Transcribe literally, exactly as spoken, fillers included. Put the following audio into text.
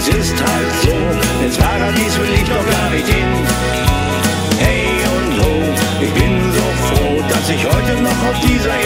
es ist halt so, ins Paradies will ich doch gar nicht hin. Hey und ho, ich bin so froh, dass ich heute noch auf dieser